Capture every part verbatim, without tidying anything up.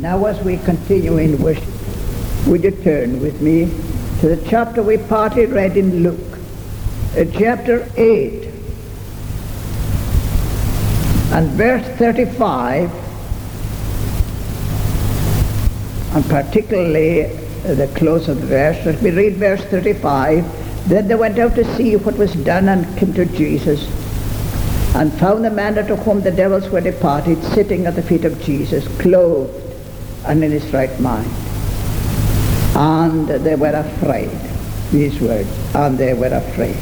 Now as we continue in worship, would you turn with me to the chapter we partly read in Luke, uh, chapter eight, and verse thirty-five, and particularly uh, the close of the verse. Let me read verse thirty-five. Then they went out to see what was done, and came to Jesus, and found the man out of whom the devils were departed, sitting at the feet of Jesus, clothed and in his right mind. And they were afraid. These words, and they were afraid.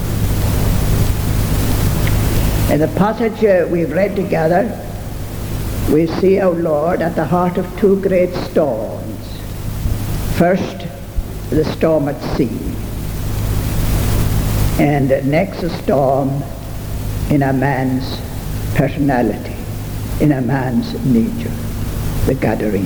In the passage uh, we've read together, we see our Lord at the heart of two great storms. First, the storm at sea, and next a storm in a man's personality, in a man's nature, the Gadarene.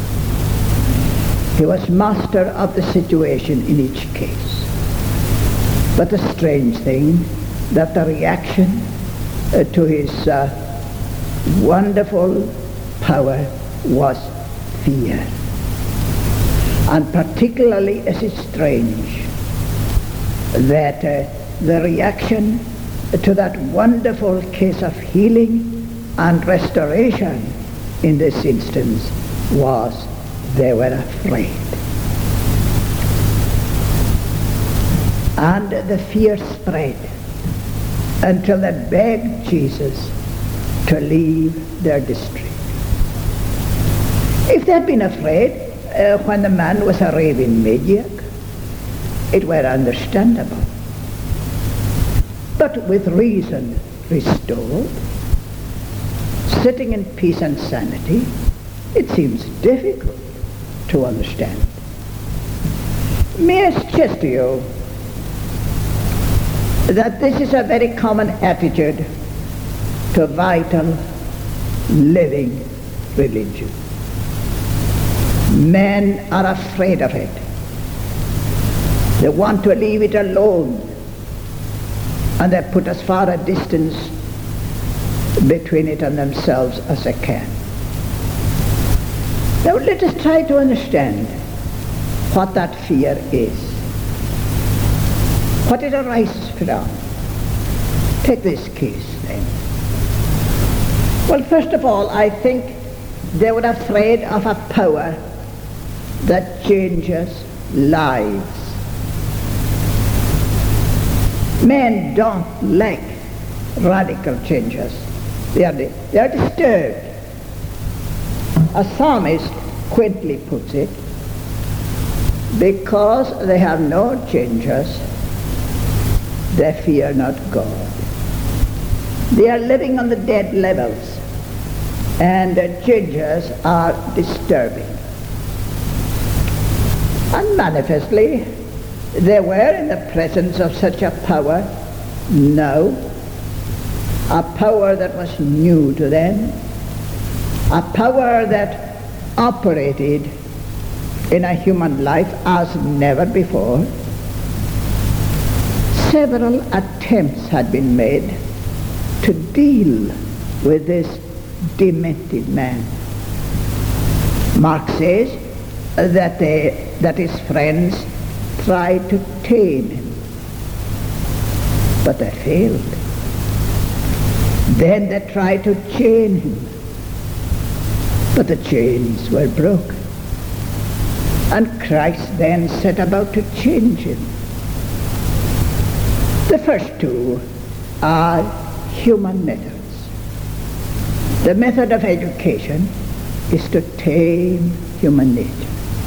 He was master of the situation in each case. But the strange thing, that the reaction uh, to his uh, wonderful power was fear. And particularly is it strange that uh, the reaction to that wonderful case of healing and restoration in this instance was they were afraid. And the fear spread until they begged Jesus to leave their district. If they had been afraid uh, when the man was a raving maniac, it were understandable. But with reason restored, sitting in peace and sanity, it seems difficult to understand. May I suggest to you that this is a very common attitude to vital, living religion. Men are afraid of it. They want to leave it alone, and they put as far a distance between it and themselves as they can. Now let us try to understand what that fear is, what it arises from. Take this case then. Well, first of all, I think they were afraid of a power that changes lives. Men don't like radical changes. They are, they are disturbed. A psalmist quaintly puts it, because they have no changes, they fear not God. They are living on the dead levels, and the changes are disturbing. And manifestly, they were in the presence of such a power now, a power that was new to them, a power that operated in a human life as never before. Several attempts had been made to deal with this demented man. Mark says that, they, that his friends tried to tame him, but they failed. Then they tried to chain him, but the chains were broken. And Christ then set about to change him. The first two are human methods. The method of education is to tame human nature.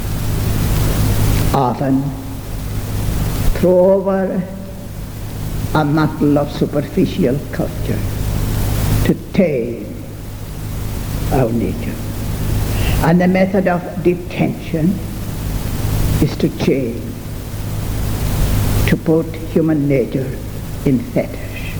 Often throw over a mantle of superficial culture to tame our nature. And the method of detention is to chain, to put human nature in fetters.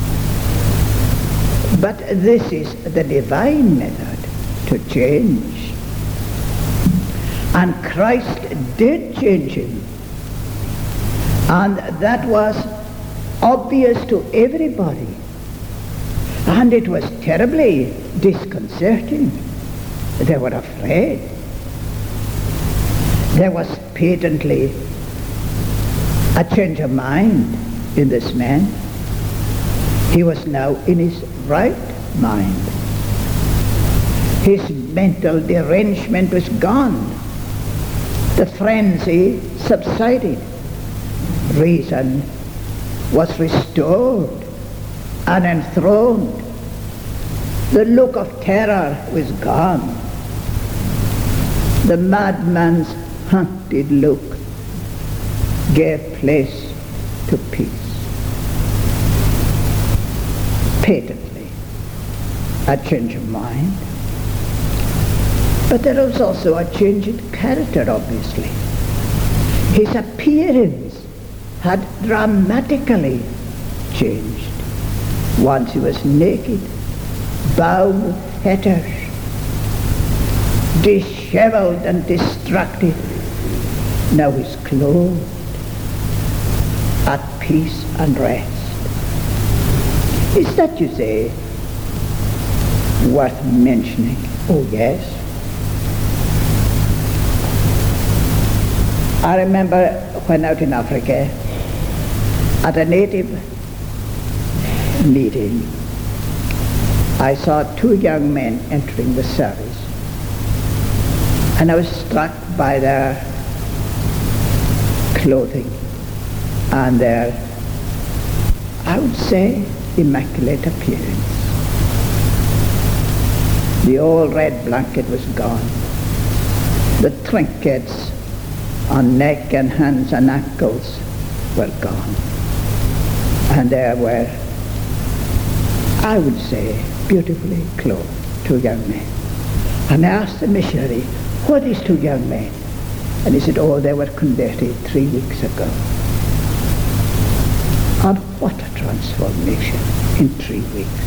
But this is the divine method to change. And Christ did change him. And that was obvious to everybody. And it was terribly disconcerting. They were afraid. There was patently a change of mind in this man. He was now in his right mind. His mental derangement was gone. The frenzy subsided. Reason was restored and enthroned. The look of terror was gone. The madman's hunted look gave place to peace. Patently, a change of mind. But there was also a change in character, obviously. His appearance had dramatically changed. Once he was naked, bound with fetters, disheveled and distracted. Now he's clothed, at peace and rest. Is that, you say, worth mentioning? Oh, yes. I remember when out in Africa, at a native meeting, I saw two young men entering the service, and I was struck by their clothing and their, I would say, immaculate appearance. The old red blanket was gone. The trinkets on neck and hands and ankles were gone. And there were, I would say, beautifully clothed two young men. And I asked the missionary, who are these two young men? And he said, oh, they were converted three weeks ago. And what a transformation in three weeks.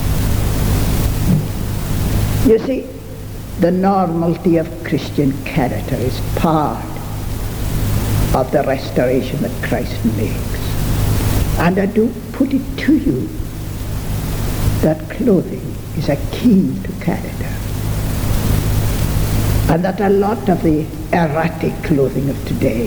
You see, the normality of Christian character is part of the restoration that Christ makes. And I do put it to you that clothing is a key to character. And that a lot of the erratic clothing of today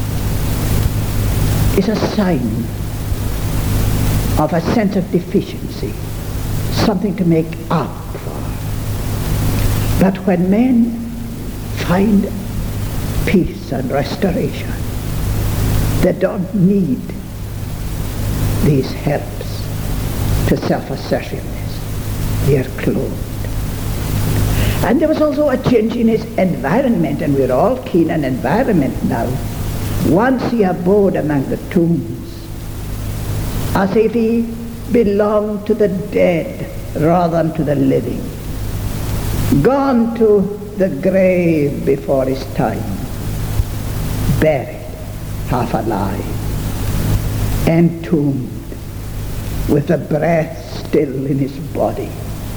is a sign of a sense of deficiency, something to make up for. But when men find peace and restoration, they don't need these helps to self-assertiveness. They are clothed. And there was also a change in his environment, and we're all keen on environment now. Once he abode among the tombs, as if he belonged to the dead rather than to the living, gone to the grave before his time, buried, half alive, entombed, with the breath still in his body.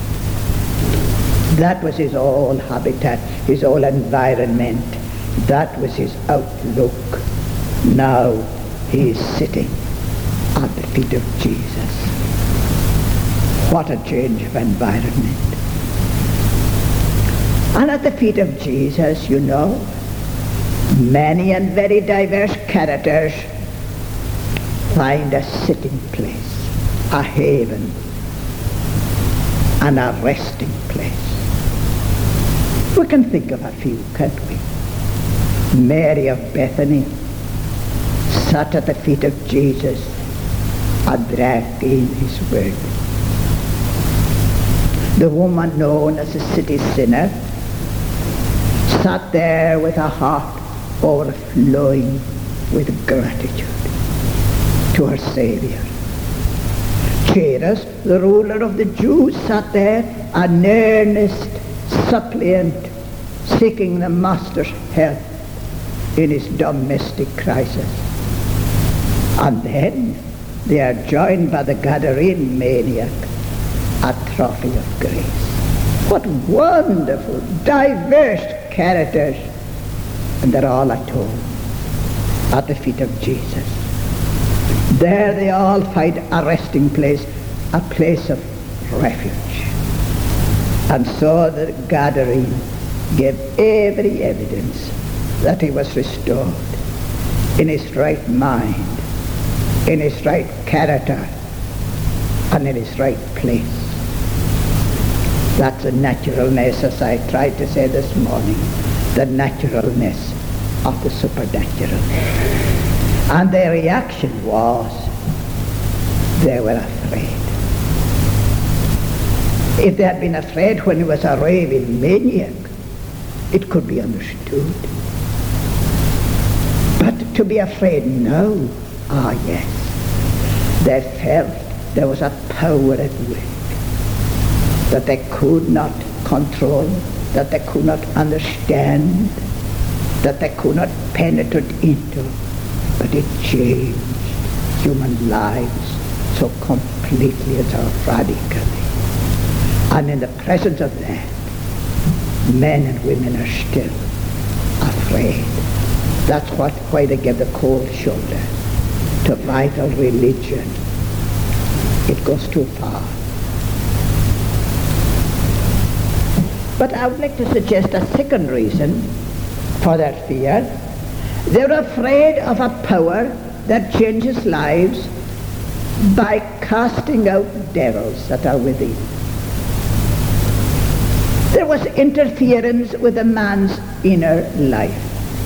That was his whole habitat, his whole environment. That was his outlook. Now he is sitting at the feet of Jesus. What a change of environment. And at the feet of Jesus, you know, many and very diverse characters find a sitting place, a haven, and a resting place. We can think of a few, can't we? Mary of Bethany sat at the feet of Jesus and drank in his word. The woman known as the city sinner sat there with her heart overflowing with gratitude to her Savior. Jairus, the ruler of the Jews, sat there an earnest suppliant, seeking the Master's help in his domestic crisis. And then they are joined by the Gadarene maniac, a trophy of grace. What wonderful, diverse characters, and they're all at home at the feet of Jesus. There they all find a resting place, a place of refuge. And so the Gadarene gave every evidence that he was restored in his right mind, in his right character, and in his right place. That's the naturalness, as I tried to say this morning, the naturalness of the supernatural. And their reaction was, they were afraid. If they had been afraid when he was a raving maniac, it could be understood. But to be afraid now, ah yes, they felt there was a power at work that they could not control, that they could not understand, that they could not penetrate into, but it changed human lives so completely and so radically. And in the presence of that, men and women are still afraid. That's what why they give the cold shoulder to vital religion. It goes too far. But I would like to suggest a second reason for that fear. They're afraid of a power that changes lives by casting out devils that are within. There was interference with a man's inner life.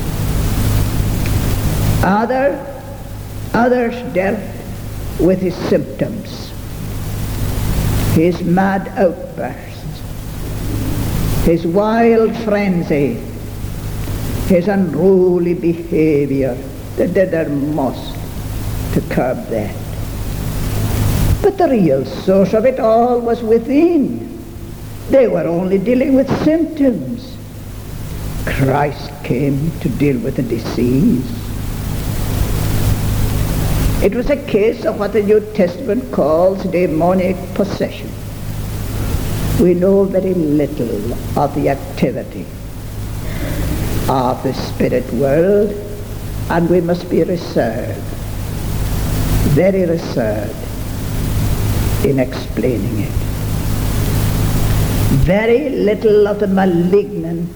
Other, others dealt with his symptoms, his mad outbursts, his wild frenzy, his unruly behavior. They did their most to curb that. But the real source of it all was within. They were only dealing with symptoms. Christ came to deal with the disease. It was a case of what the New Testament calls demonic possession. We know very little of the activity of the spirit world, and we must be reserved, very reserved in explaining it. Very little of the malignant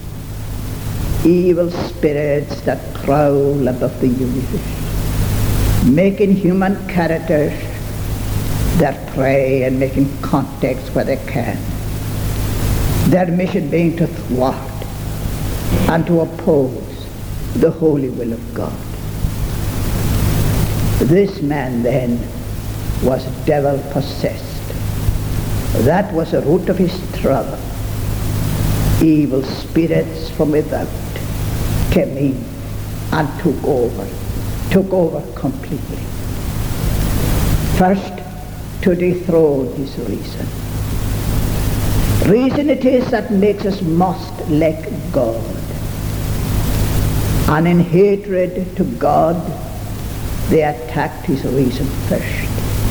evil spirits that prowl above the universe, making human characters their prey and making contacts where they can. Their mission being to thwart and to oppose the holy will of God. This man then was devil possessed. That was the root of his trouble. Evil spirits from without came in and took over, took over completely. First, to dethrone his reason. Reason it is that makes us most like God. And in hatred to God, they attacked his reason first.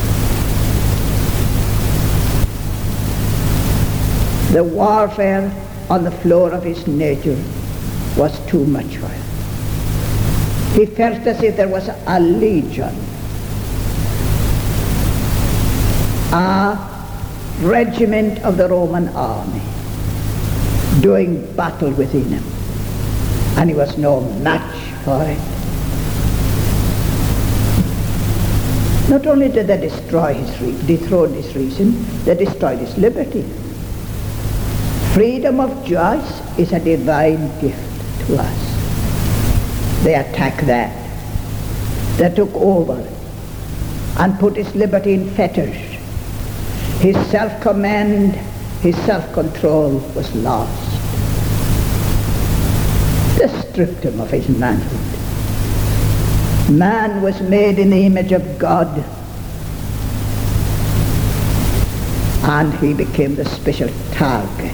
The warfare on the floor of his nature was too much for him. He felt as if there was a legion, a regiment of the Roman army doing battle within him, and he was no match for it. Not only did they destroy his re- dethrone his reason, they destroyed his liberty. Freedom of choice is a divine gift to us. They attacked that. They took over and put his liberty in fetters. His self-command, his self-control was lost. They stripped him of his manhood. Man was made in the image of God, and he became the special target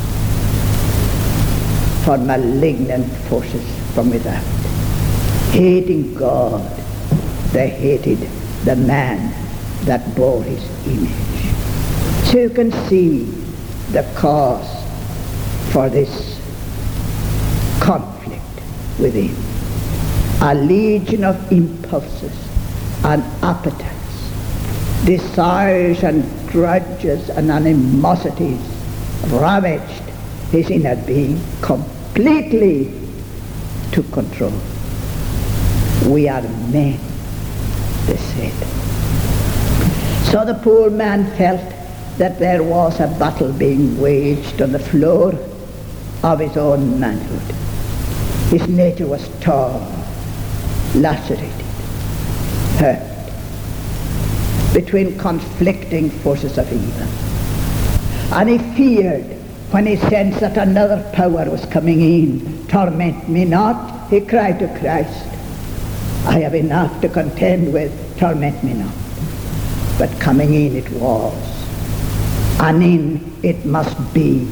for malignant forces from without. Hating God, they hated the man that bore his image. So you can see the cause for this conflict within. A legion of impulses and appetites, desires and grudges and animosities ravaged his inner being completely took control. We are men, they said. So the poor man felt that there was a battle being waged on the floor of his own manhood. His nature was torn, lacerated, hurt, between conflicting forces of evil. And he feared when he sensed that another power was coming in. Torment me not, he cried to Christ. I have enough to contend with, torment me not. But coming in it was, and in it must be,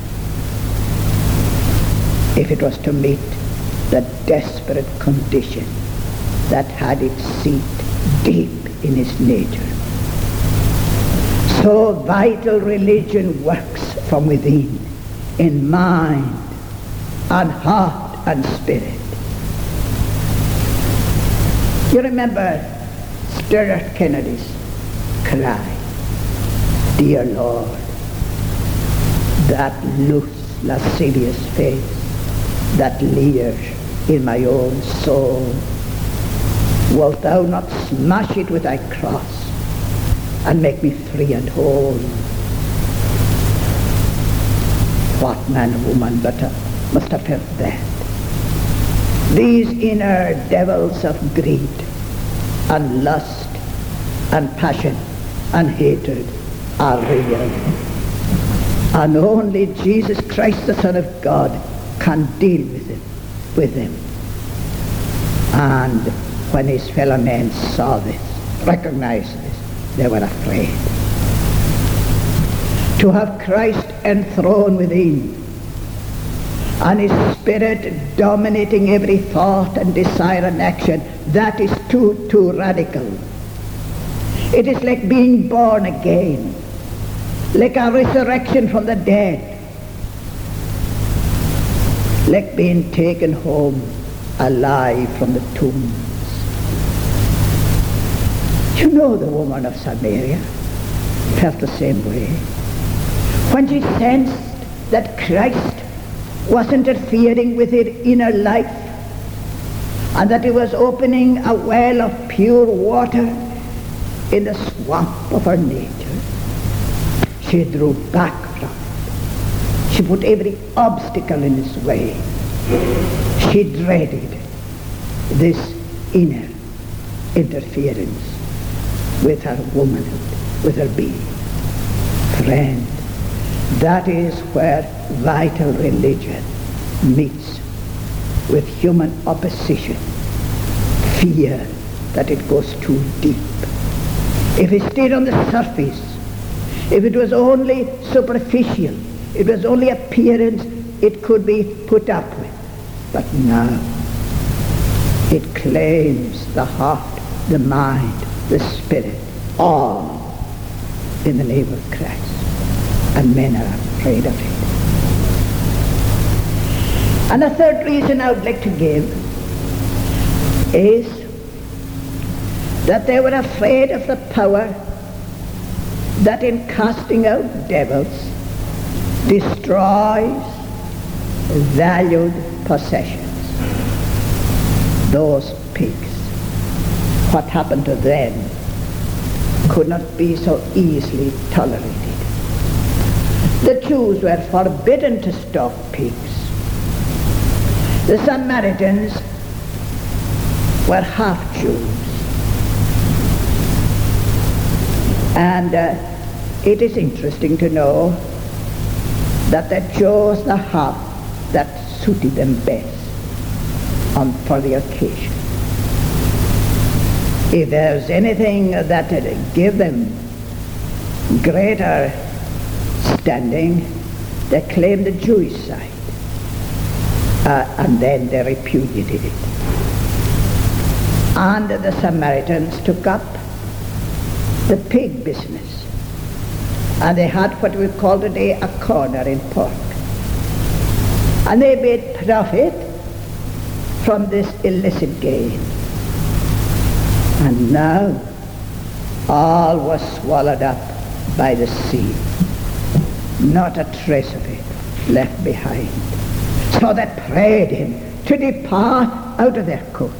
if it was to meet the desperate condition that had its seat deep in his nature. So vital religion works from within, in mind and heart and spirit. You remember Stuart Kennedy's cry, dear Lord, that loose, lascivious face that leers in my own soul, wilt thou not smash it with thy cross and make me free and whole? What man or woman but uh, must have felt that? These inner devils of greed and lust and passion and hatred are real. And only Jesus Christ, the Son of God, can deal with them, with them. And when his fellow men saw this, recognized this, they were afraid. To have Christ enthroned within, and his spirit dominating every thought and desire and action, that is too, too radical. It is like being born again, like a resurrection from the dead, like being taken home alive from the tombs. You know, the woman of Samaria felt the same way. When she sensed that Christ was interfering with her inner life, and that he was opening a well of pure water in the swamp of her nature, she drew back from it. She put every obstacle in his way. She dreaded this inner interference with her womanhood, with her being. Friend, that is where vital religion meets with human opposition, fear that it goes too deep. If it stayed on the surface, if it was only superficial, it was only appearance, it could be put up with. But now, it claims the heart, the mind, the spirit, all in the name of Christ. And men are afraid of it. And a third reason I would like to give is that they were afraid of the power that in casting out devils destroys valued possessions. Those pigs, what happened to them could not be so easily tolerated. The Jews were forbidden to stalk pigs. The Samaritans were half Jews. And uh, it is interesting to know that they chose the half that suited them best on, for the occasion. If there's anything that would give them greater standing, they claimed the Jewish side, uh, and then they repudiated it. And the Samaritans took up the pig business, and they had what we call today a corner in pork, and they made profit from this illicit gain. And now all was swallowed up by the sea. Not a trace of it. left behind. So they prayed him to depart out of their courts.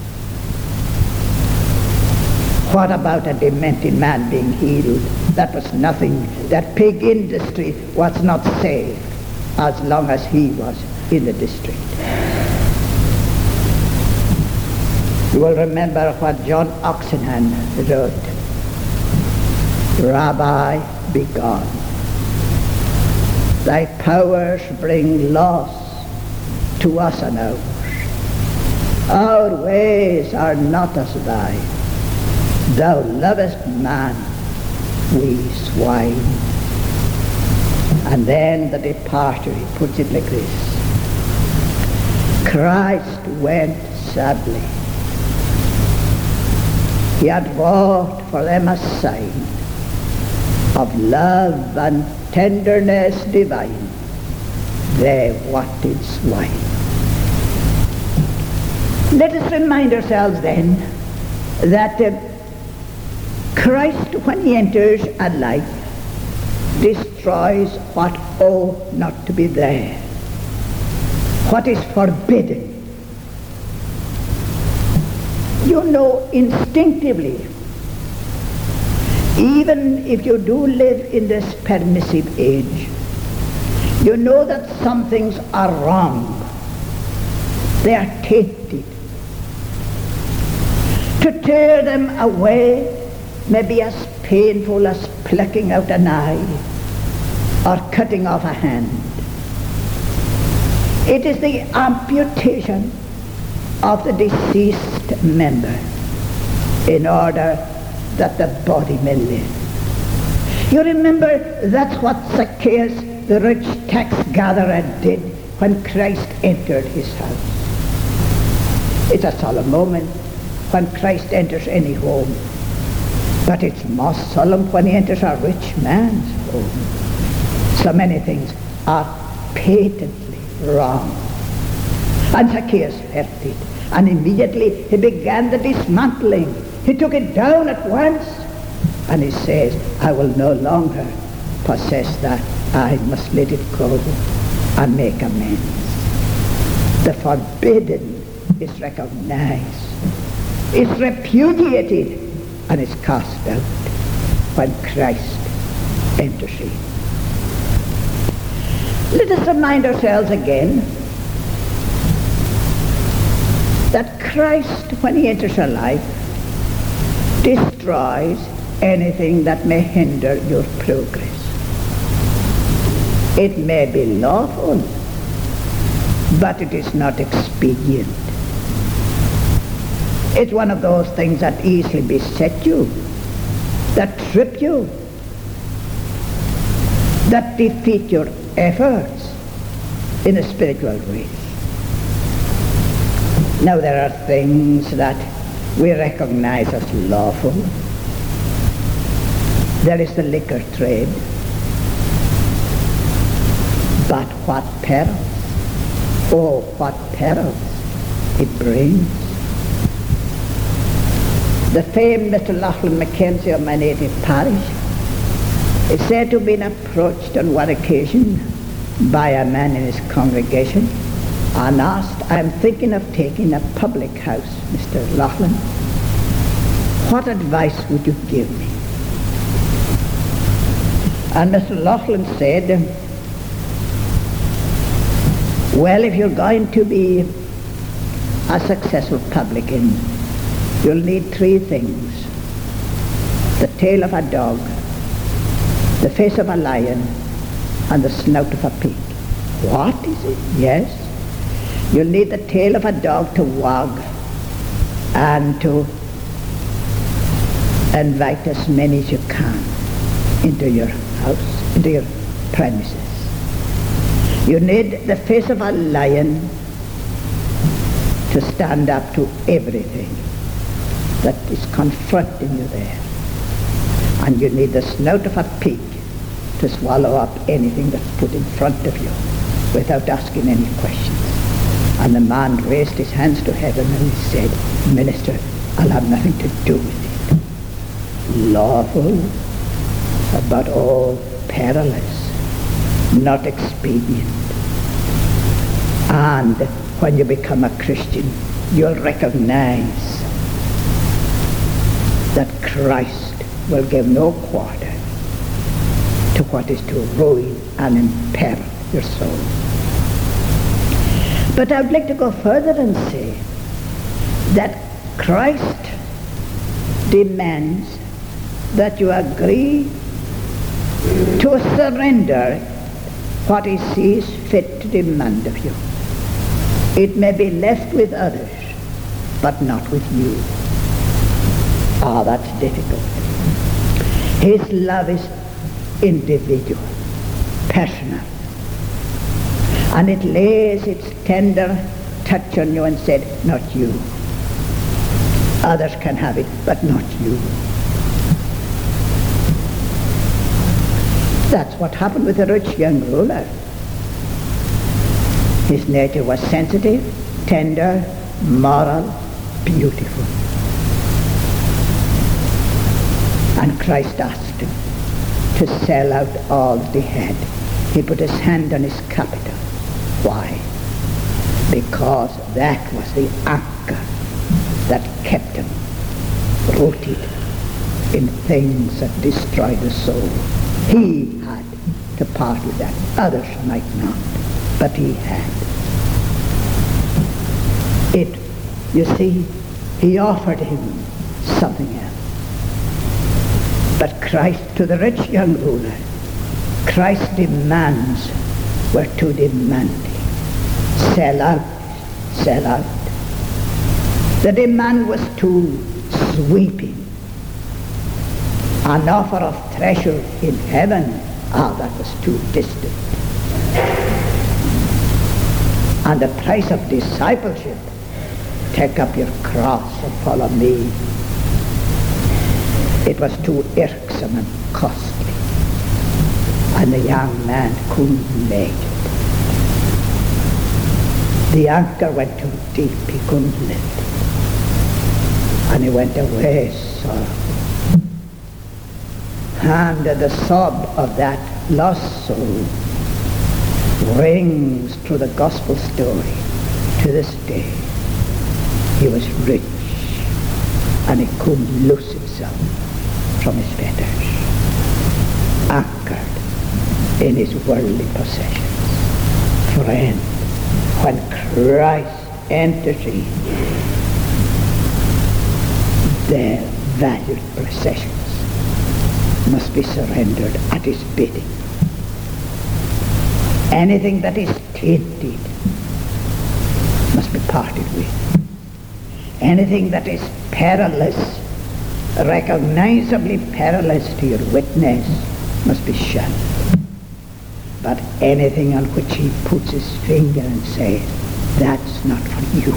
What about a demented man being healed? That was nothing. That pig industry was not safe as long as he was in the district. You will remember what John Oxenham wrote. Rabbi, be gone. Thy powers bring loss to us and ours. Our ways are not as thine. Thou lovest man, we swine. And then the departure, he puts it like this. Christ went sadly. He had wrought for them a sign of love and tenderness divine. They wanted swine. Let us remind ourselves then that uh, Christ, when he enters a life, destroys what ought not to be there, what is forbidden. You know instinctively, even if you do live in this permissive age, you know that some things are wrong. They are tainted. To tear them away may be as painful as plucking out an eye or cutting off a hand. It is the amputation of the deceased member in order that the body may live. You remember that's what Zacchaeus, the rich tax gatherer, did when Christ entered his house. It's a solemn moment when Christ enters any home, but it's most solemn when he enters a rich man's home. So many things are patently wrong. And Zacchaeus heard it, and immediately he began the dismantling. He took it down at once, and he says, I will no longer possess that. I must let it go and make amends. The forbidden is recognized, it's repudiated, and is cast out when Christ enters in. Let us remind ourselves again that Christ, when he enters our life, destroys anything that may hinder your progress. It may be lawful, but it is not expedient. It's one of those things that easily beset you, that trip you, that defeat your efforts in a spiritual race. Now there are things that we recognize as lawful. There is the liquor trade. But what perils, oh what perils it brings. The famed Mister Lachlan Mackenzie of my native parish is said to have been approached on one occasion by a man in his congregation and asked, I'm thinking of taking a public house, Mister Lachlan. What advice would you give me? And Mister Lachlan said, well, if you're going to be a successful publican, you'll need three things. The tail of a dog, the face of a lion, and the snout of a pig. What is it? Yes. You'll need the tail of a dog to wag and to invite as many as you can into your house, into your premises. You need the face of a lion to stand up to everything that is confronting you there. And you need the snout of a pig to swallow up anything that's put in front of you without asking any questions. And the man raised his hands to heaven and he said, Minister, I'll have nothing to do with it. Lawful, but all perilous. not expedient. And when you become a Christian, you'll recognize that Christ will give no quarter to what is to ruin and imperil your soul. But I'd like to go further and say that Christ demands that you agree to surrender what he sees fit to demand of you. It may be left with others, but not with you. Ah, that's difficult. His love is individual, personal. And it lays its tender touch on you and said, not you. Others can have it, but not you. That's what happened with the rich young ruler. His nature was sensitive, tender, moral, beautiful. And Christ asked him to sell out all that he had. He put his hand on his capital. Why? Because that was the anchor that kept him rooted in things that destroy the soul. He had to part with that. Others might not, but he had. It, you see, he offered him something else. But Christ, to the rich young ruler, Christ's demands were too demanding. Sell out, sell out. The demand was too sweeping. An offer of treasure in heaven, ah, that was too distant. And the price of discipleship, take up your cross and follow me. It was too irksome and costly. And the young man couldn't make it. The anchor went too deep, he couldn't lift it. And he went away sorrowful. And the sob of that lost soul rings through the gospel story to this day. He was rich, and he couldn't loose himself from his fetters, anchored in his worldly possessions. Friend, when Christ enters in, their valued possessions must be surrendered at his bidding. Anything that is tainted must be parted with. Anything that is perilous, recognizably perilous to your witness, must be shunned. But anything on which he puts his finger and says, that's not for you,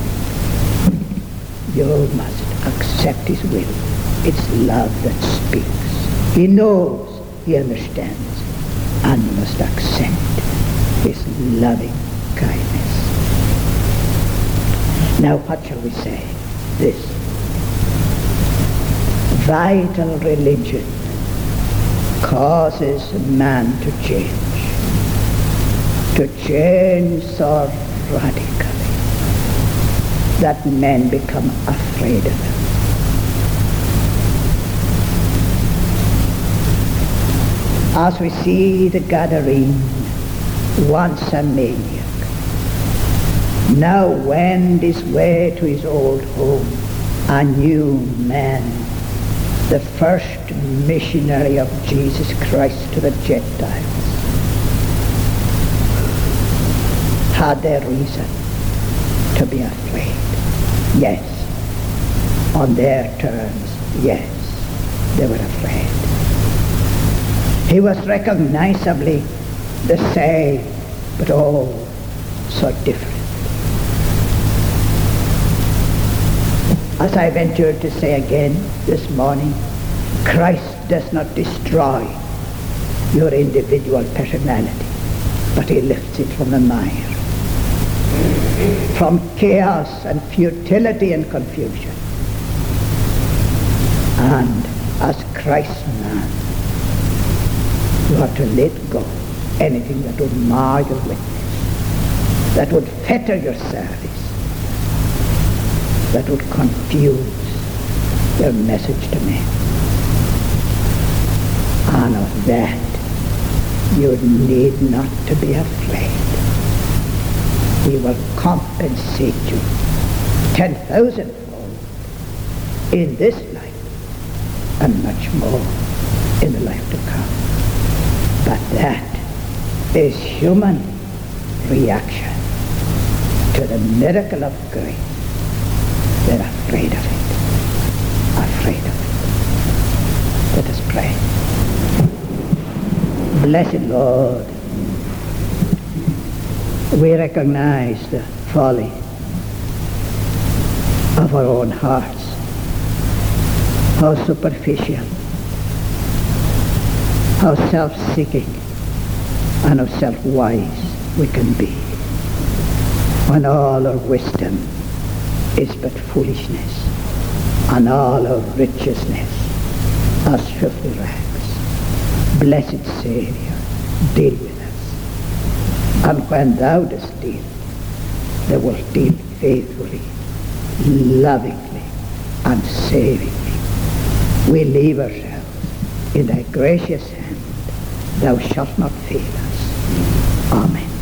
you must accept his will. It's love that speaks. He knows, he understands, and you must accept his loving kindness. Now what shall we say? This. Vital religion causes man to change. To change so radically that men become afraid of him. As we see the Gadarene, once a maniac, now wend his way to his old home, a new man, the first missionary of Jesus Christ to the Gentiles, had their reason to be afraid. Yes, on their terms, yes, they were afraid. He was recognizably the same, but oh, so different. As I ventured to say again this morning, Christ does not destroy your individual personality, but he lifts it from the mire, from chaos and futility and confusion. And as Christ's man, you have to let go anything that would mar your witness, that would fetter your service, that would confuse your message to men. And of that, you need not to be afraid. We will compensate you ten thousandfold in this life and much more in the life to come. But that is human reaction to the miracle of grace. They're afraid of it. Afraid of it. Let us pray. Blessed Lord, we recognize the folly of our own hearts, how superficial, how self-seeking, and how self-wise we can be, when all our wisdom is but foolishness, and all our righteousness as filthy rags. Blessed Saviour, deal with us. And when thou dost deal, thou wilt deal faithfully, lovingly, and savingly. We leave ourselves in thy gracious hand. Thou shalt not fail us. Amen.